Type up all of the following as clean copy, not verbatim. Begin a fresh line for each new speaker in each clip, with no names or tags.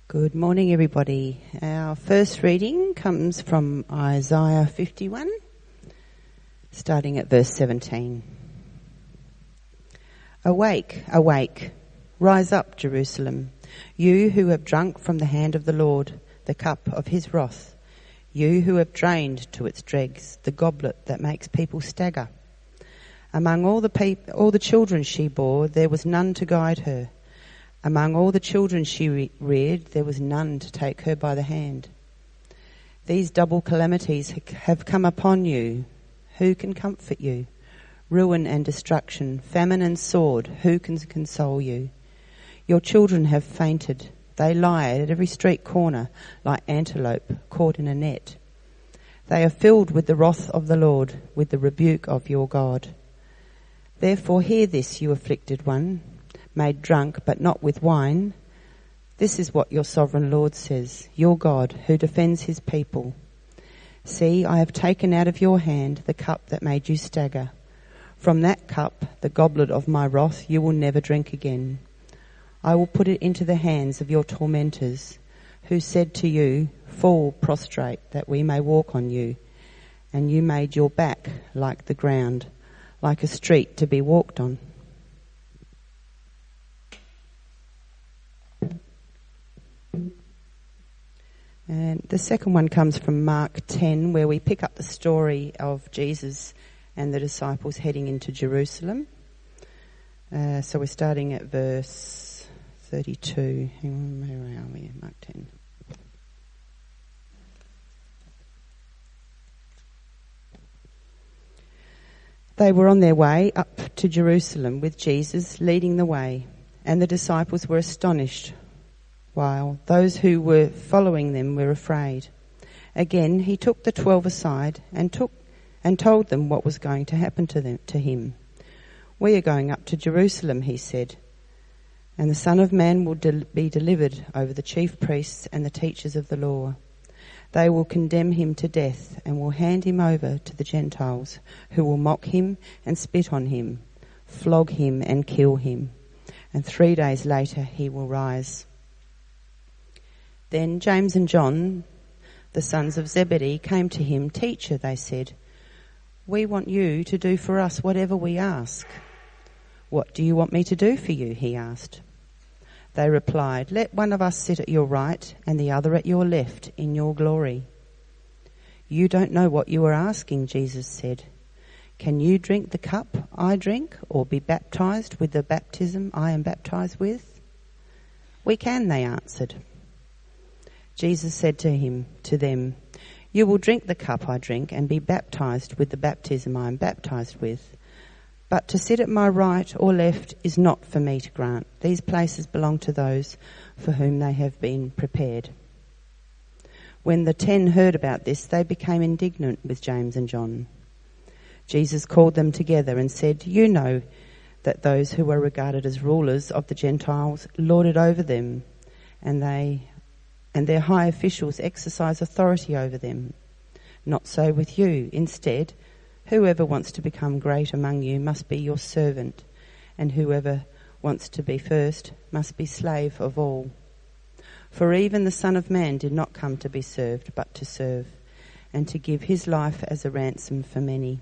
Good morning, everybody. Our first reading comes from Isaiah 51, starting at verse 17. Awake, awake, rise up, Jerusalem, you who have drunk from the hand of the Lord the cup of his wrath, you who have drained to its dregs the goblet that makes people stagger. Among all the children she bore, there was none to guide her. Among all the children she reared, there was none to take her by the hand. These double calamities have come upon you. Who can comfort you? Ruin and destruction, famine and sword, who can console you? Your children have fainted. They lie at every street corner like antelope caught in a net. They are filled with the wrath of the Lord, with the rebuke of your God. Therefore hear this, you afflicted one, made drunk, but not with wine. This is what your sovereign Lord says, your God, who defends his people. See, I have taken out of your hand the cup that made you stagger. From that cup, the goblet of my wrath, you will never drink again. I will put it into the hands of your tormentors, who said to you, fall prostrate, that we may walk on you. And you made your back like the ground, like a street to be walked on. And the second one comes from Mark 10, where we pick up the story of Jesus and the disciples heading into Jerusalem. So we're starting at verse 32. Hang on, where are we? Mark 10. They were on their way up to Jerusalem with Jesus leading the way, and the disciples were astonished, while those who were following them were afraid. Again, he took the 12 aside and told them what was going to happen to him. We are going up to Jerusalem, he said, and the Son of Man will be delivered over the chief priests and the teachers of the law. They will condemn him to death and will hand him over to the Gentiles, who will mock him and spit on him, flog him and kill him. And 3 days later he will rise. Then James and John, the sons of Zebedee, came to him. Teacher, they said, we want you to do for us whatever we ask. What do you want me to do for you? He asked. They replied, let one of us sit at your right and the other at your left in your glory. You don't know what you are asking, Jesus said. Can you drink the cup I drink, or be baptized with the baptism I am baptized with? We can, they answered. Jesus said to them, you will drink the cup I drink and be baptized with the baptism I am baptized with. But to sit at my right or left is not for me to grant. These places belong to those for whom they have been prepared. When the 10 heard about this, they became indignant with James and John. Jesus called them together and said, you know that those who are regarded as rulers of the Gentiles lord it over them, and their high officials exercise authority over them. Not so with you. Instead, whoever wants to become great among you must be your servant, and whoever wants to be first must be slave of all. For even the Son of Man did not come to be served, but to serve, and to give his life as a ransom for many.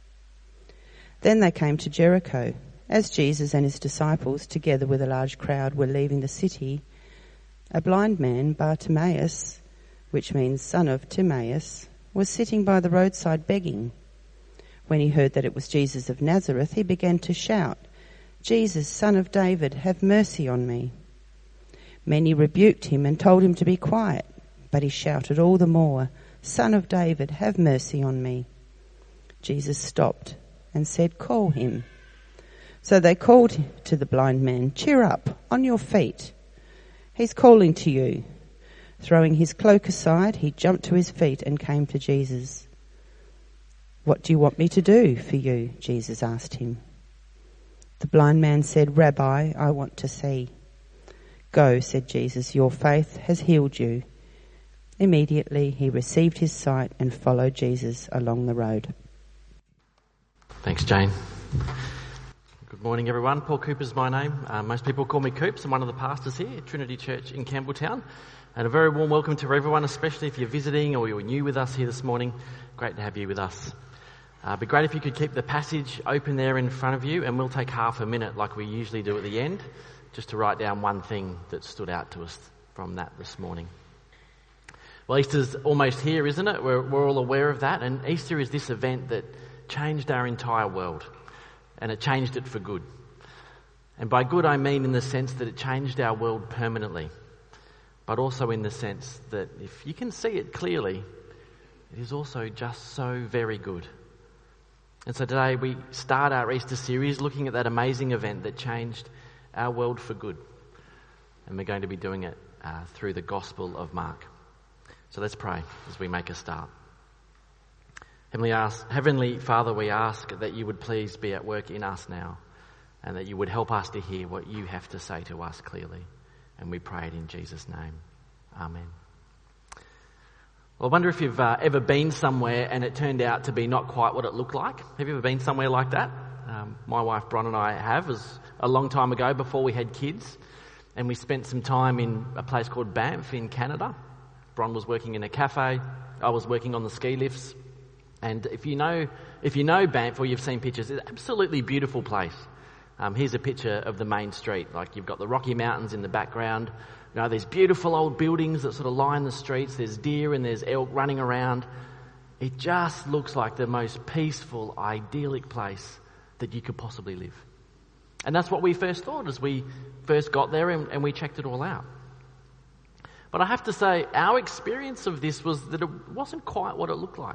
Then they came to Jericho. As Jesus and his disciples, together with a large crowd, were leaving the city, a blind man, Bartimaeus, which means son of Timaeus, was sitting by the roadside begging. When he heard that it was Jesus of Nazareth, he began to shout, Jesus, Son of David, have mercy on me. Many rebuked him and told him to be quiet, but he shouted all the more, Son of David, have mercy on me. Jesus stopped and said, call him. So they called to the blind man, cheer up, on your feet. He's calling to you. Throwing his cloak aside, he jumped to his feet and came to Jesus. What do you want me to do for you? Jesus asked him. The blind man said, Rabbi, I want to see. Go, said Jesus, your faith has healed you. Immediately he received his sight and followed Jesus along the road.
Thanks, Jane. Good Good morning, everyone. Paul Cooper's my name. Most people call me Coops. I'm one of the pastors here at Trinity Church in Campbelltown. And a very warm welcome to everyone, especially if you're visiting or you're new with us here this morning. Great to have you with us. It'd be great if you could keep the passage open there in front of you, and we'll take half a minute like we usually do at the end, just to write down one thing that stood out to us from that this morning. Well, Easter's almost here, isn't it? We're all aware of that, and Easter is this event that changed our entire world, and it changed it for good. And by good I mean in the sense that it changed our world permanently, but also in the sense that if you can see it clearly, it is also just so very good. And so today we start our Easter series looking at that amazing event that changed our world for good. And we're going to be doing it through the Gospel of Mark. So let's pray as we make a start. Heavenly Father, we ask that you would please be at work in us now, and that you would help us to hear what you have to say to us clearly. And we pray it in Jesus' name. Amen. Well, I wonder if you've ever been somewhere and it turned out to be not quite what it looked like. Have you ever been somewhere like that? My wife Bron and I have. It was a long time ago before we had kids, and we spent some time in a place called Banff in Canada. Bron was working in a cafe. I was working on the ski lifts. And if you know Banff, or you've seen pictures, it's an absolutely beautiful place. Here's a picture of the main street. Like, you've got the Rocky Mountains in the background. You know, there's beautiful old buildings that sort of line the streets. There's deer and there's elk running around. It just looks like the most peaceful, idyllic place that you could possibly live. And that's what we first thought as we first got there and we checked it all out. But I have to say, our experience of this was that it wasn't quite what it looked like.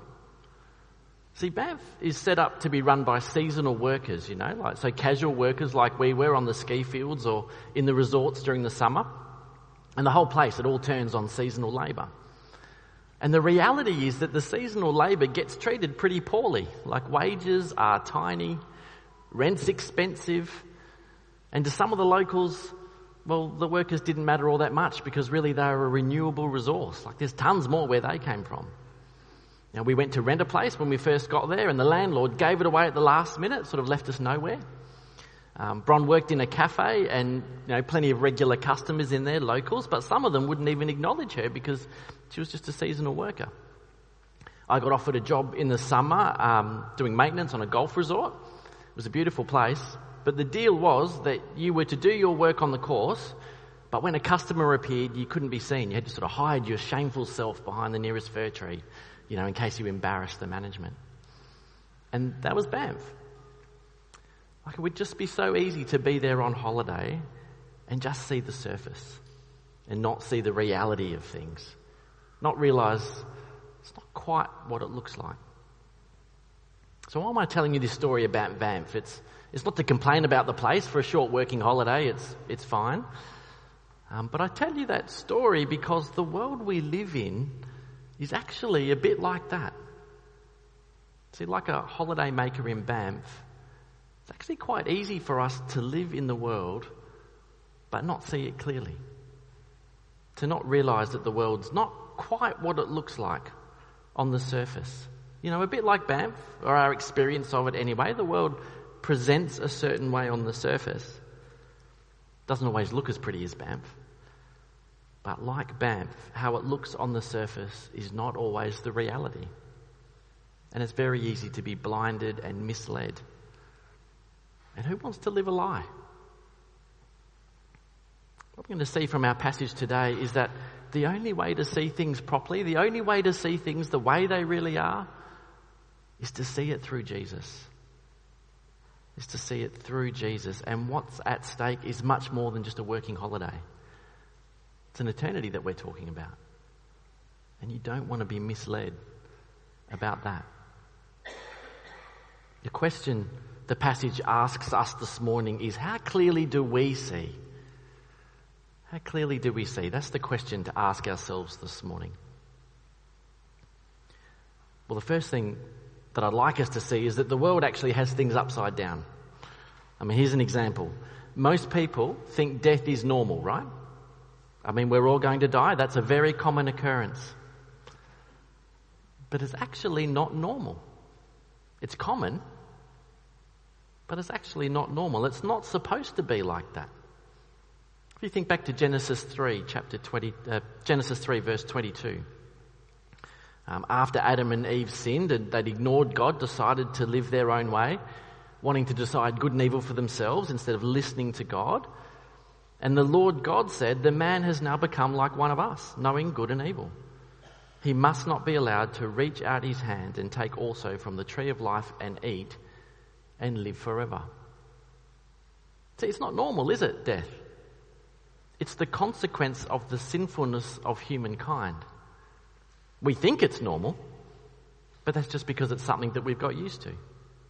See, Banff is set up to be run by seasonal workers, so casual workers like we were on the ski fields or in the resorts during the summer. And the whole place, it all turns on seasonal labour. And the reality is that the seasonal labour gets treated pretty poorly. Like, wages are tiny, rent's expensive, and to some of the locals, well, the workers didn't matter all that much because really they were a renewable resource. Like, there's tons more where they came from. Now, we went to rent a place when we first got there, and the landlord gave it away at the last minute, sort of left us nowhere. Bron worked in a cafe, and plenty of regular customers in there, locals, but some of them wouldn't even acknowledge her because she was just a seasonal worker. I got offered a job in the summer doing maintenance on a golf resort. It was a beautiful place, but the deal was that you were to do your work on the course, but when a customer appeared, you couldn't be seen. You had to sort of hide your shameful self behind the nearest fir tree, in case you embarrassed the management. And that was Banff. Like, it would just be so easy to be there on holiday and just see the surface and not see the reality of things. Not realise it's not quite what it looks like. So why am I telling you this story about Banff? It's not to complain about the place. For a short working holiday, it's fine. But I tell you that story because the world we live in is actually a bit like that. See, like a holiday maker in Banff, it's actually quite easy for us to live in the world but not see it clearly. To not realise that the world's not quite what it looks like on the surface. A bit like Banff, or our experience of it anyway. The world presents a certain way on the surface. Doesn't always look as pretty as Banff. But like Banff, how it looks on the surface is not always the reality. And it's very easy to be blinded and misled. And who wants to live a lie? What we're going to see from our passage today is that the only way to see things properly, the only way to see things the way they really are, is to see it through Jesus. Is to see it through Jesus. And what's at stake is much more than just a working holiday. It's an eternity that we're talking about. And you don't want to be misled about that. The question the passage asks us this morning is, how clearly do we see? How clearly do we see? That's the question to ask ourselves this morning. Well, the first thing that I'd like us to see is that the world actually has things upside down. Here's an example. Most people think death is normal, right? We're all going to die. That's a very common occurrence. But it's actually not normal. It's common, But it's actually not normal. It's not supposed to be like that. If you think back to Genesis 3, Genesis 3, verse 22. After Adam and Eve sinned and they'd ignored God, decided to live their own way, wanting to decide good and evil for themselves instead of listening to God. And the Lord God said, the man has now become like one of us, knowing good and evil. He must not be allowed to reach out his hand and take also from the tree of life and eat and live forever. See, it's not normal, is it, death? It's the consequence of the sinfulness of humankind. We think it's normal, but that's just because it's something that we've got used to.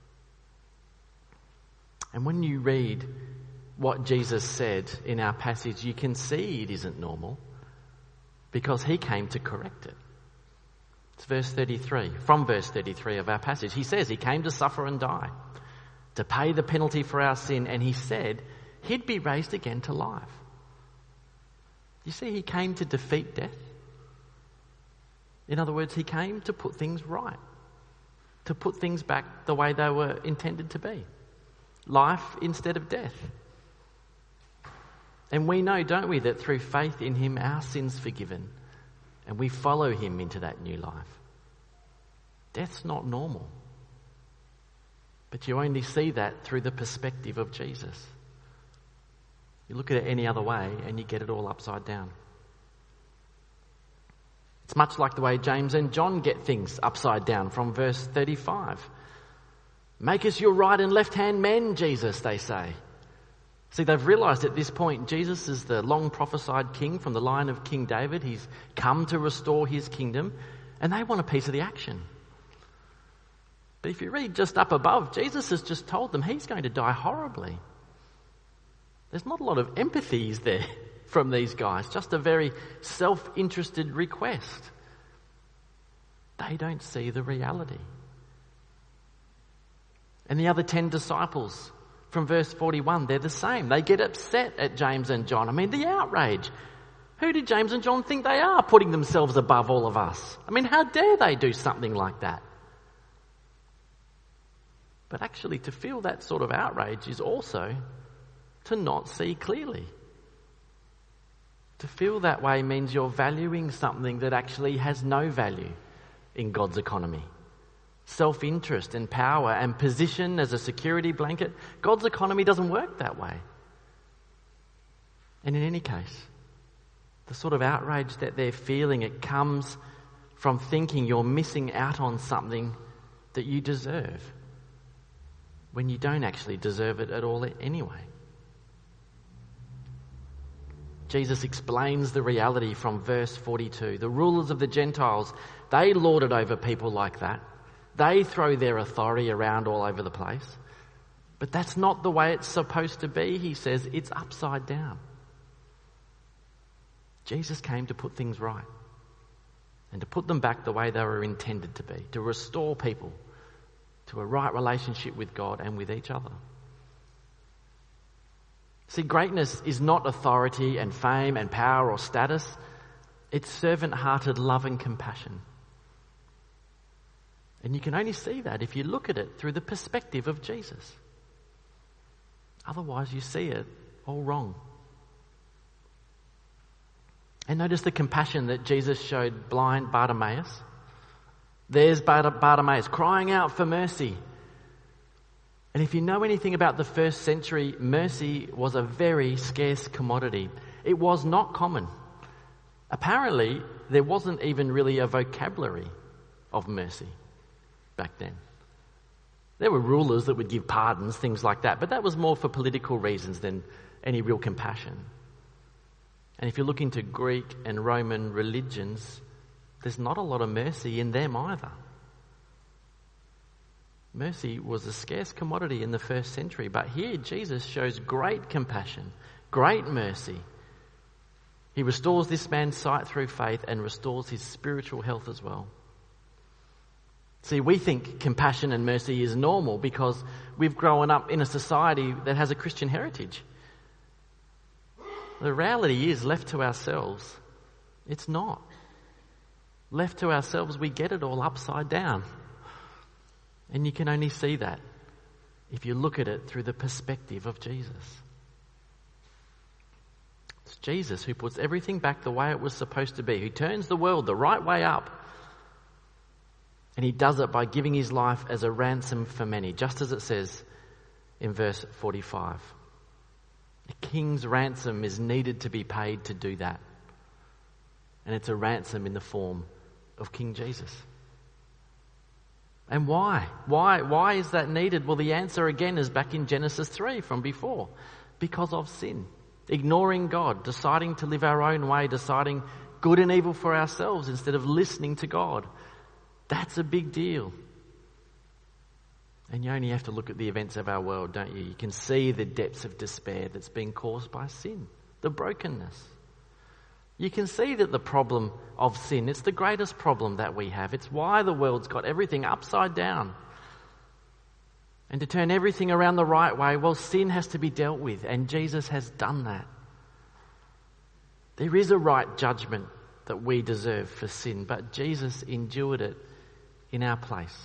And when you read what Jesus said in our passage, you can see it isn't normal because he came to correct it. It's verse 33, from verse 33 of our passage. He says he came to suffer and die, to pay the penalty for our sin, and he said he'd be raised again to life. You see, he came to defeat death. In other words, he came to put things right, to put things back the way they were intended to be. Life instead of death. And we know, don't we, that through faith in him, our sin's forgiven, and we follow him into that new life. Death's not normal. But you only see that through the perspective of Jesus. You look at it any other way and you get it all upside down. It's much like the way James and John get things upside down from verse 35. Make us your right and left hand men, Jesus, they say. See, they've realised at this point Jesus is the long prophesied king from the line of King David. He's come to restore his kingdom, and they want a piece of the action. But if you read just up above, Jesus has just told them he's going to die horribly. There's not a lot of empathy there from these guys, just a very self-interested request. They don't see the reality. And the other 10 disciples from verse 41, they're the same. They get upset at James and John. I mean, the outrage. Who did James and John think they are, putting themselves above all of us? I mean, how dare they do something like that? But actually, to feel that sort of outrage is also to not see clearly. To feel that way means you're valuing something that actually has no value in God's economy. Self-interest and power and position as a security blanket. God's economy doesn't work that way. And in any case, the sort of outrage that they're feeling, it comes from thinking you're missing out on something that you deserve when you don't actually deserve it at all anyway. Jesus explains the reality from verse 42. The rulers of the Gentiles, they lord it over people like that. They throw their authority around all over the place. But that's not the way it's supposed to be, he says. It's upside down. Jesus came to put things right and to put them back the way they were intended to be, to restore people to a right relationship with God and with each other. See, greatness is not authority and fame and power or status. It's servant-hearted love and compassion. And you can only see that if you look at it through the perspective of Jesus. Otherwise, you see it all wrong. And notice the compassion that Jesus showed blind Bartimaeus. There's Bartimaeus crying out for mercy. And if you know anything about the first century, mercy was a very scarce commodity. It was not common. Apparently, there wasn't even really a vocabulary of mercy back then. There were rulers that would give pardons, things like that, but that was more for political reasons than any real compassion. And if you look into Greek and Roman religions, there's not a lot of mercy in them either. Mercy was a scarce commodity in the first century, but here Jesus shows great compassion, great mercy. He restores this man's sight through faith and restores his spiritual health as well. See, we think compassion and mercy is normal because we've grown up in a society that has a Christian heritage. The reality is, left to ourselves, it's not. Left to ourselves, we get it all upside down. And you can only see that if you look at it through the perspective of Jesus. It's Jesus who puts everything back the way it was supposed to be, who turns the world the right way up. And he does it by giving his life as a ransom for many, just as it says in verse 45. A king's ransom is needed to be paid to do that. And it's a ransom in the form of King Jesus. And why? Why is that needed? Well, the answer again is back in Genesis 3 from before. Because of sin. Ignoring God, deciding to live our own way, deciding good and evil for ourselves instead of listening to God. That's a big deal. And you only have to look at the events of our world, don't you? You can see the depths of despair that's been caused by sin, the brokenness. You can see that the problem of sin, it's the greatest problem that we have. It's why the world's got everything upside down. And to turn everything around the right way, well, sin has to be dealt with, and Jesus has done that. There is a right judgment that we deserve for sin, but Jesus endured it in our place.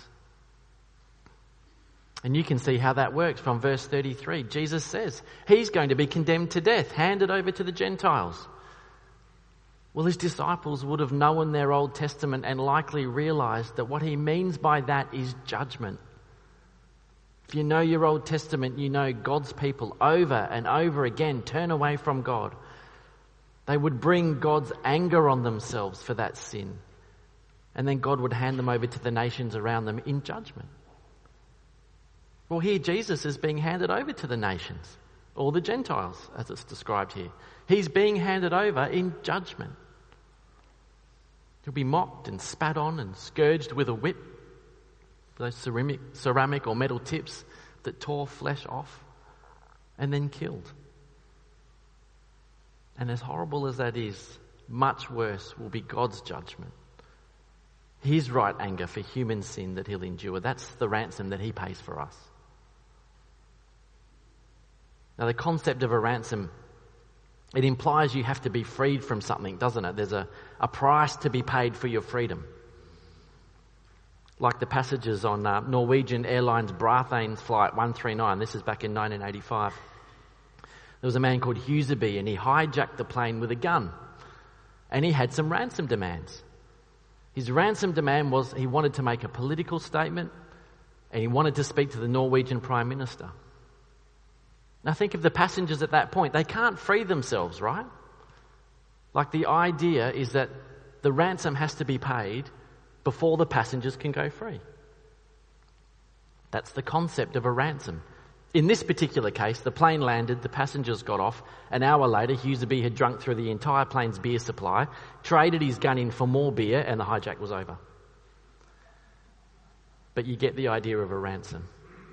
And you can see how that works from verse 33. Jesus says he's going to be condemned to death, handed over to the Gentiles. Well, his disciples would have known their Old Testament and likely realized that what he means by that is judgment. If you know your Old Testament, you know God's people over and over again turn away from God. They would bring God's anger on themselves for that sin. And then God would hand them over to the nations around them in judgment. Well, here Jesus is being handed over to the nations, or the Gentiles, as it's described here. He's being handed over in judgment. He'll be mocked and spat on and scourged with a whip, those ceramic or metal tips that tore flesh off, and then killed. And as horrible as that is, much worse will be God's judgment. His right anger for human sin that he'll endure. That's the ransom that he pays for us. Now, the concept of a ransom, it implies you have to be freed from something, doesn't it? There's a price to be paid for your freedom. Like the passages on Norwegian Airlines Brathane's flight 139. This is back in 1985. There was a man called Huseby, and he hijacked the plane with a gun. And he had some ransom demands. His ransom demand was he wanted to make a political statement, and he wanted to speak to the Norwegian Prime Minister. Now think of the passengers at that point. They can't free themselves, right? Like the idea is that the ransom has to be paid before the passengers can go free. That's the concept of a ransom. In this particular case, the plane landed, the passengers got off. An hour later, Huseby had drunk through the entire plane's beer supply, traded his gun in for more beer, and the hijack was over. But you get the idea of a ransom.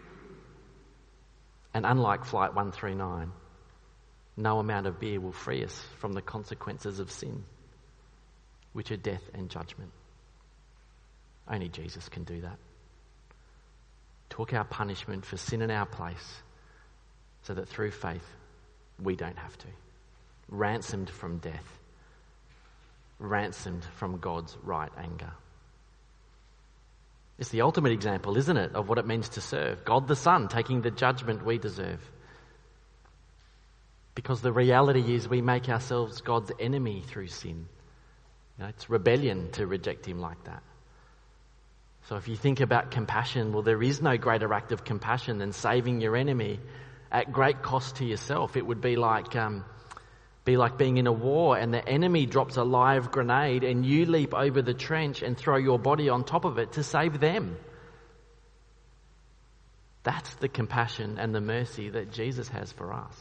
And unlike Flight 139, no amount of beer will free us from the consequences of sin, which are death and judgment. Only Jesus can do that. Took our punishment for sin in our place so that through faith we don't have to. Ransomed from death. Ransomed from God's right anger. It's the ultimate example, isn't it, of what it means to serve God the Son, taking the judgment we deserve. Because the reality is we make ourselves God's enemy through sin. You know, it's rebellion to reject him like that. So if you think about compassion, well, there is no greater act of compassion than saving your enemy at great cost to yourself. It would be like being in a war and the enemy drops a live grenade and you leap over the trench and throw your body on top of it to save them. That's the compassion and the mercy that Jesus has for us.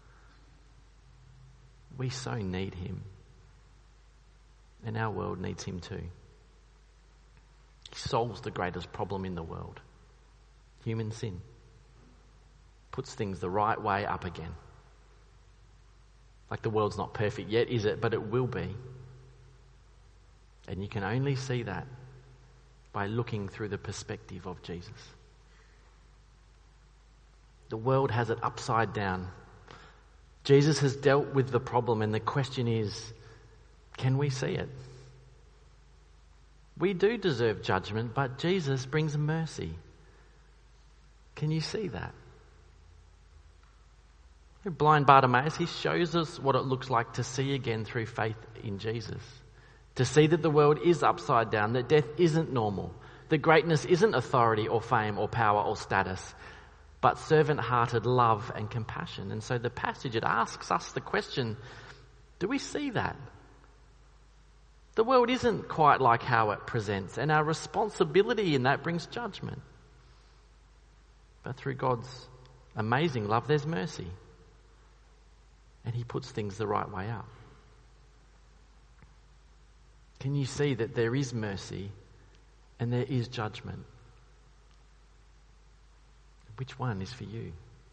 We so need him. And our world needs him too. He solves the greatest problem in the world. Human sin. Puts things the right way up again. Like the world's not perfect yet, is it? But it will be. And you can only see that by looking through the perspective of Jesus. The world has it upside down. Jesus has dealt with the problem, and the question is, can we see it? We do deserve judgment, but Jesus brings mercy. Can you see that? Blind Bartimaeus, he shows us what it looks like to see again through faith in Jesus. To see that the world is upside down, that death isn't normal, that greatness isn't authority or fame or power or status, but servant-hearted love and compassion. And so the passage, it asks us the question, do we see that? The world isn't quite like how it presents, and our responsibility in that brings judgment. But through God's amazing love, there's mercy. And he puts things the right way up. Can you see that there is mercy and there is judgment? Which one is for you?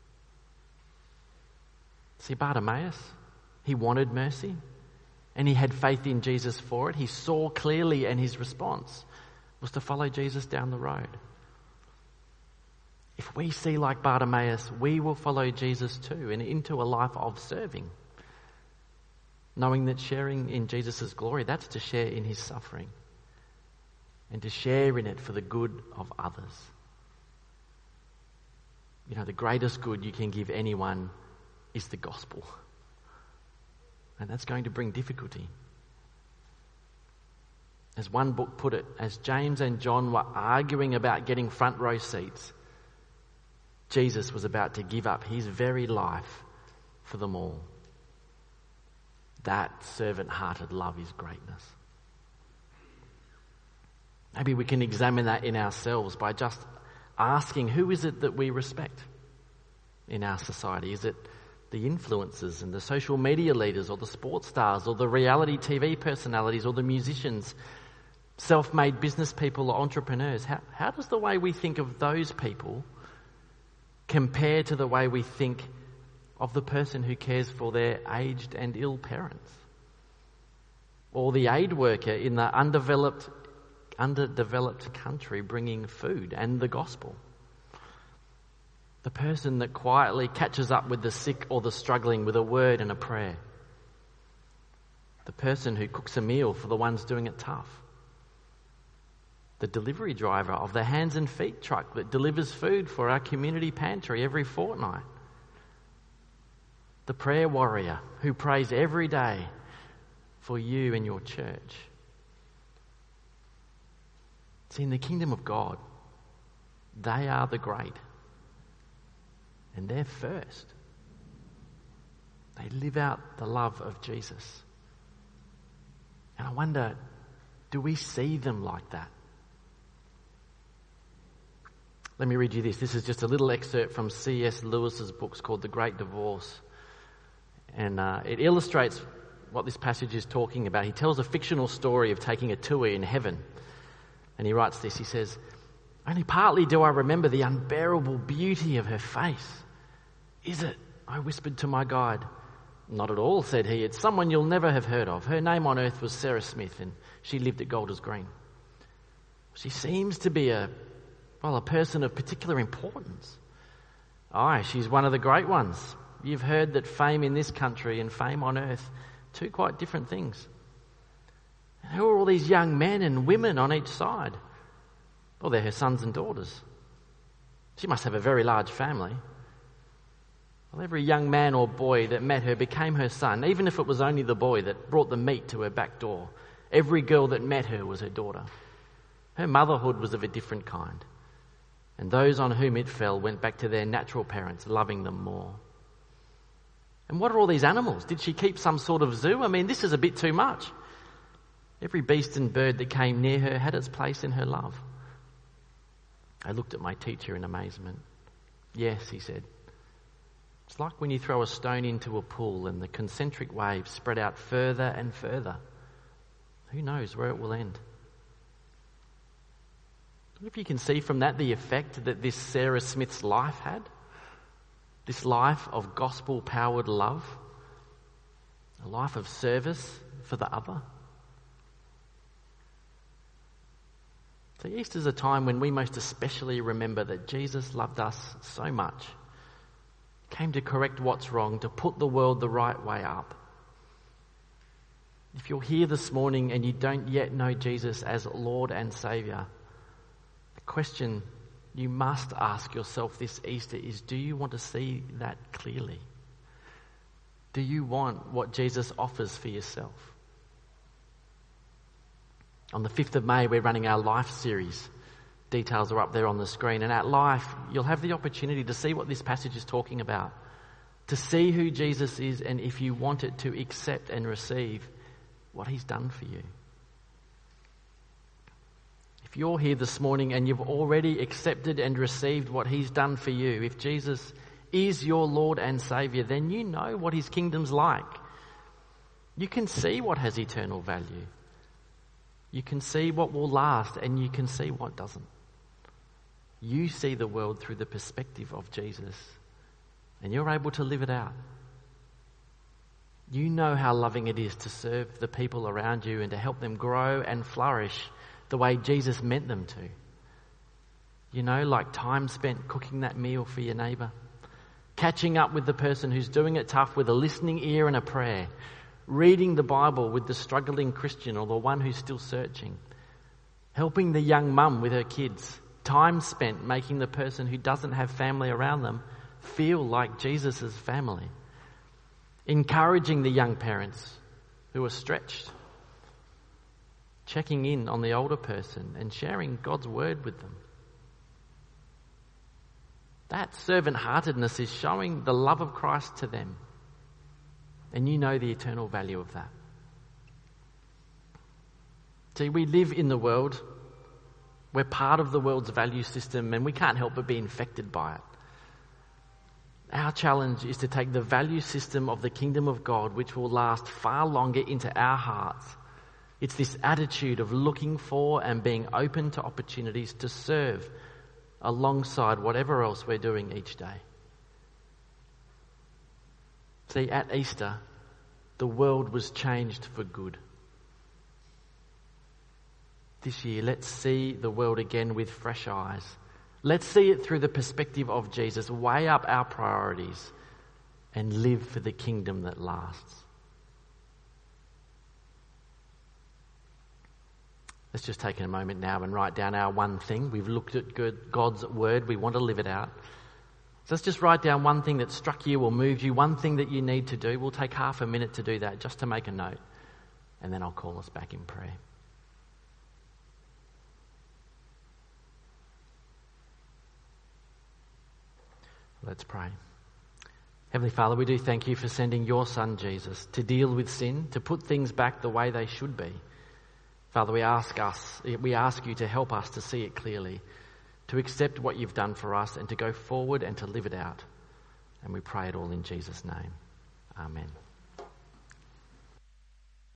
See, Bartimaeus, he wanted mercy and he had faith in Jesus for it. He saw clearly, and his response was to follow Jesus down the road. If we see like Bartimaeus, we will follow Jesus too, and into a life of serving. Knowing that sharing in Jesus' glory, that's to share in his suffering. And to share in it for the good of others. You know, the greatest good you can give anyone is the gospel. And that's going to bring difficulty. As one book put it, as James and John were arguing about getting front row seats, Jesus was about to give up his very life for them all. That servant-hearted love is greatness. Maybe we can examine that in ourselves by just asking, who is it that we respect in our society? Is it the influencers and the social media leaders, or the sports stars, or the reality TV personalities, or the musicians, self-made business people or entrepreneurs? How does the way we think of those people compare to the way we think of the person who cares for their aged and ill parents? Or the aid worker in the underdeveloped country bringing food and the gospel? The person that quietly catches up with the sick or the struggling with a word and a prayer? The person who cooks a meal for the ones doing it tough? The delivery driver of the hands and feet truck that delivers food for our community pantry every fortnight? The prayer warrior who prays every day for you and your church? See, in the kingdom of God, they are the great. And they're first. They live out the love of Jesus. And I wonder, do we see them like that? Let me read you this. This is just a little excerpt from C.S. Lewis's books called The Great Divorce. And it illustrates what this passage is talking about. He tells a fictional story of taking a tour in heaven. And he writes this. He says, "Only partly do I remember the unbearable beauty of her face. Is it?" I whispered to my guide. "Not at all," said he. "It's someone you'll never have heard of. Her name on earth was Sarah Smith, and she lived at Golders Green. She seems to be a person of particular importance." "Aye, she's one of the great ones. You've heard that fame in this country and fame on earth, two quite different things. And who are all these young men and women on each side?" "Well, they're her sons and daughters." "She must have a very large family." "Well, every young man or boy that met her became her son, even if it was only the boy that brought the meat to her back door. Every girl that met her was her daughter. Her motherhood was of a different kind. And those on whom it fell went back to their natural parents, loving them more. And what are all these animals? Did she keep some sort of zoo? I mean, this is a bit too much. Every beast and bird that came near her had its place in her love." I looked at my teacher in amazement. "Yes," he said. "It's like when you throw a stone into a pool and the concentric waves spread out further and further. Who knows where it will end?" I wonder if you can see from that the effect that this Sarah Smith's life had. This life of gospel-powered love. A life of service for the other. So Easter's a time when we most especially remember that Jesus loved us so much. Came to correct what's wrong, to put the world the right way up. If you're here this morning and you don't yet know Jesus as Lord and Saviour, the question you must ask yourself this Easter is, do you want to see that clearly? Do you want what Jesus offers for yourself? On the 5th of May, we're running our Life series. Details are up there on the screen. And at Life, you'll have the opportunity to see what this passage is talking about, to see who Jesus is, and if you want it, to accept and receive what he's done for you. If you're here this morning and you've already accepted and received what he's done for you, if Jesus is your Lord and Saviour, then you know what his kingdom's like. You can see what has eternal value. You can see what will last, and you can see what doesn't. You see the world through the perspective of Jesus, and you're able to live it out. You know how loving it is to serve the people around you and to help them grow and flourish the way Jesus meant them to. You know, like time spent cooking that meal for your neighbour, catching up with the person who's doing it tough with a listening ear and a prayer, reading the Bible with the struggling Christian or the one who's still searching, helping the young mum with her kids, time spent making the person who doesn't have family around them feel like Jesus' family, encouraging the young parents who are stretched, checking in on the older person and sharing God's word with them. That servant-heartedness is showing the love of Christ to them. And you know the eternal value of that. See, we live in the world. We're part of the world's value system, and we can't help but be infected by it. Our challenge is to take the value system of the kingdom of God, which will last far longer, into our hearts. It's this attitude of looking for and being open to opportunities to serve alongside whatever else we're doing each day. See, at Easter, the world was changed for good. This year, let's see the world again with fresh eyes. Let's see it through the perspective of Jesus, weigh up our priorities, and live for the kingdom that lasts. Let's just take a moment now and write down our one thing. We've looked at God's word. We want to live it out. So let's just write down one thing that struck you or moved you, one thing that you need to do. We'll take half a minute to do that, just to make a note. And then I'll call us back in prayer. Let's pray. Heavenly Father, we do thank you for sending your Son, Jesus, to deal with sin, to put things back the way they should be. Father, we ask you to help us to see it clearly, to accept what you've done for us and to go forward and to live it out. And we pray it all in Jesus' name. Amen.